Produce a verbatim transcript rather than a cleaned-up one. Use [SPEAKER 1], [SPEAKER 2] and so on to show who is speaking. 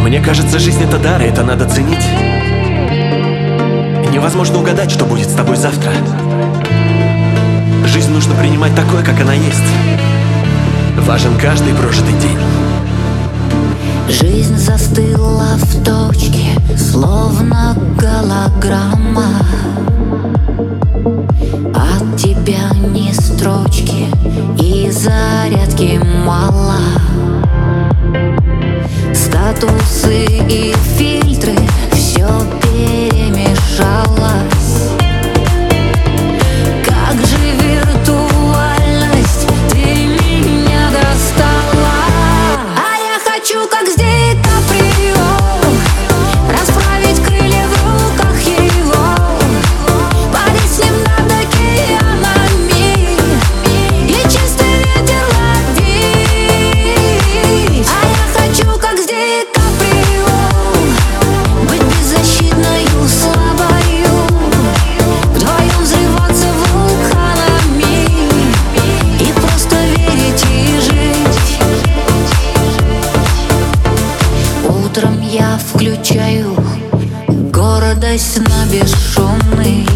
[SPEAKER 1] Мне кажется, жизнь — это дар, и это надо ценить. Невозможно угадать, что будет с тобой завтра. Жизнь нужно принимать такой, как она есть. Важен каждый прожитый день.
[SPEAKER 2] Жизнь застыла в точке, словно голограмма. От тебя ни строчки, и зарядки мало. Статусы и фильтры, все перемешалось. Как же виртуальность, ты меня достала. А я хочу, как с Ди Каприо, расправить крылья в руках его, парить с ним над океанами и чистый ветер ловить. А я хочу, как с Ди Каприо, быть беззащитною, слабою, вдвоем взрываться вулканами и просто верить и жить. Утром я включаю гордость на бесшумный,